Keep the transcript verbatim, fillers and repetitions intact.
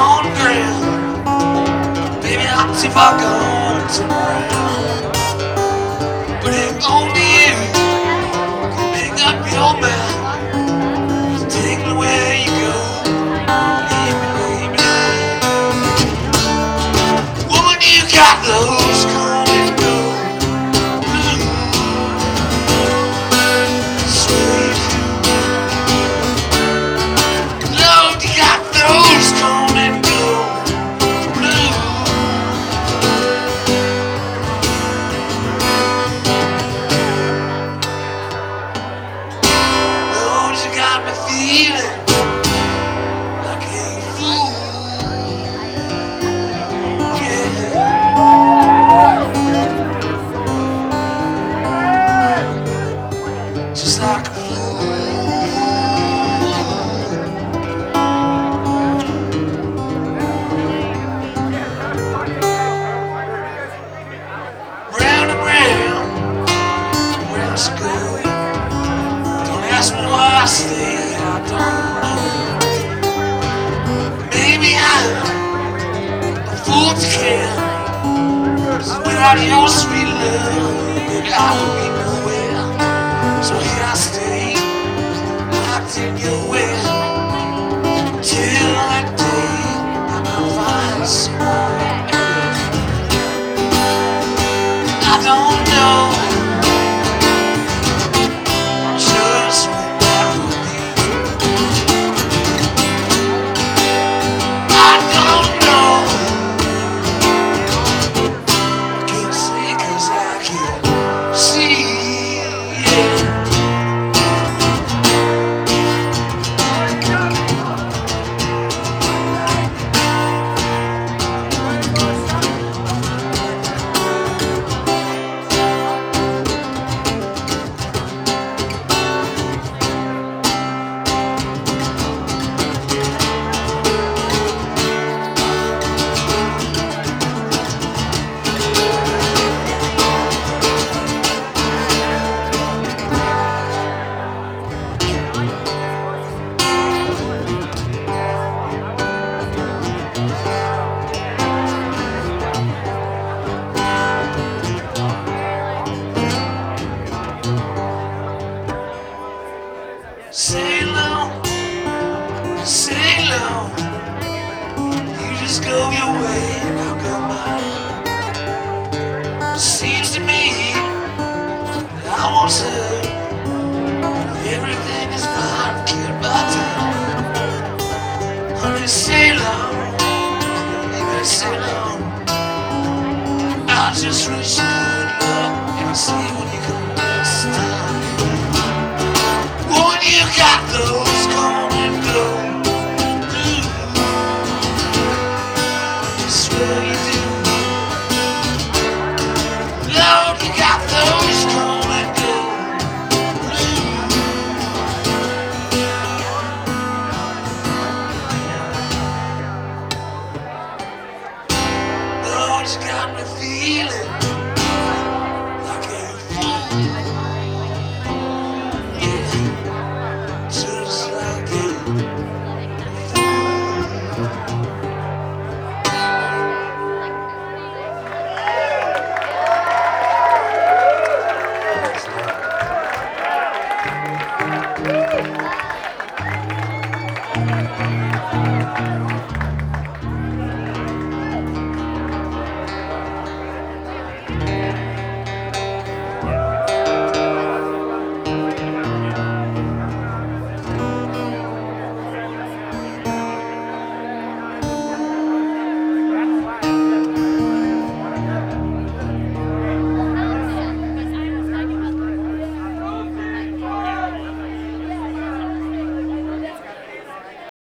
on the ground. Baby, I'll see if I can turn around. But if only you can pick up your man, take me where you go. Leave me, baby. Woman, you got those come and go. Blue, sweet. Lord, you got those come and go. Blue. Lord, you got me feeling like a fool. Just like a fool. Round and round, where else go? Don't ask me why I stay, I don't know. Maybe I'm a fool to care. 'Cause without your sweet love, baby, I would be nowhere. So here I stay, locked in your way, till that day I'm gonna find someone else. I don't know just what that will be. I don't know, I can't say 'cause I can't see. Yeah. Sail on, sail on. You just go your way and I'll go mine. Seems to me that I once heard everything is fine, killed by time. Honey, sail on, baby, sail on. I'll just wish you good luck and I'll see you when you come next time. Woman, you got those come and go. Blue, swear you do. Lord, you got those come and go. Blue. Lord, you got me feeling